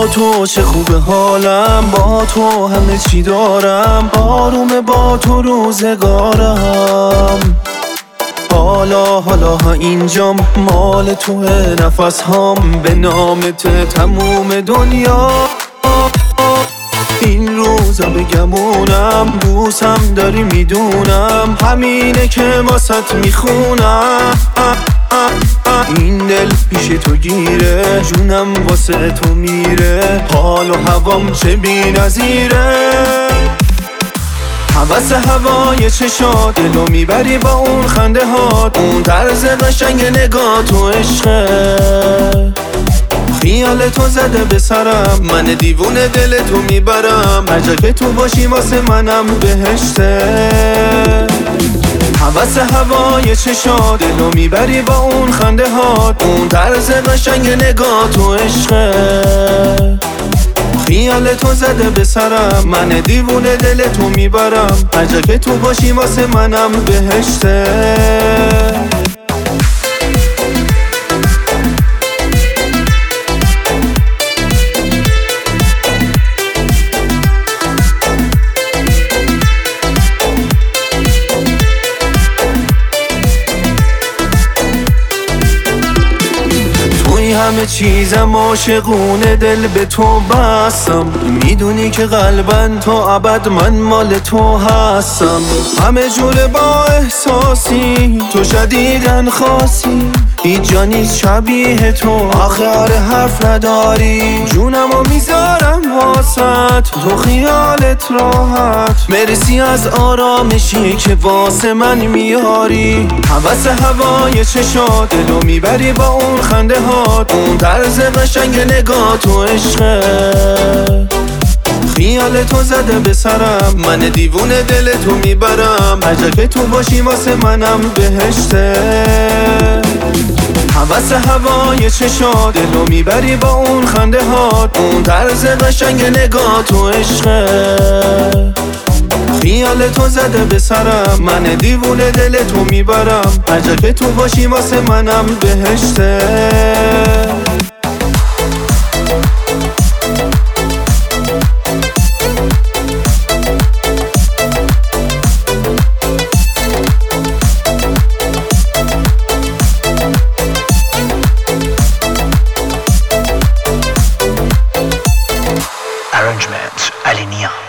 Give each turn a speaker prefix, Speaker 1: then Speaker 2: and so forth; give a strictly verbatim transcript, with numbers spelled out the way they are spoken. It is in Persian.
Speaker 1: با تو چه خوبه حالم، با تو همه چی دارم، آرومه با تو روزگارم. حالا حالا ها اینجام مال توه، نفس هام به نامت تموم دنیا. این روزا بگمونم بوسم داری میدونم، همینه که واسط میخونم. این دل پیش تو گیره، جونم واسه تو میره، حال و هوام چه بی نظیره. حوث هوای چشات دلو میبری با اون خنده هات، اون طرز قشنگ نگاه تو عشقه. خیال تو زده به سرم، من دیوونه دل تو میبرم، هر جا که تو باشی واسه منم بهشته. حوث هوای چشات دلو میبری با اون خنده هات، اون طرز قشنگ نگاه تو عشقه. خیال تو زده به سرم، من دیوونه دل تو میبرم، هر جا که تو باشی واسه منم بهشته. همه چیزم عاشقونه، دل به تو بستم، میدونی که قلباً تا ابد من مال تو هستم. همه جوره با احساسی، تو شدیدن خاصی، هیچ جا نیست شبیه تو، آخر حرف نداری. جونمو میذارم واسط، تو خیالت راحت، مرسی از آرامشی که واسه من میاری. حوث هوای چشات دلو میبری با اون خنده هات، اون طرز قشنگ نگاه تو عشقه. خیال تو زده به سرم، من دیوونه دل تو میبرم، هر جا که تو باشی واسه منم بهشته. حوث هوای چشات دلو میبری با اون خنده هات، اون طرز قشنگ نگاه تو عشقه. خیال تو زده به سرم، من دیوونه دل تو میبرم، هر جا که تو باشی واسه منم بهشته.
Speaker 2: Arrangement Alinia.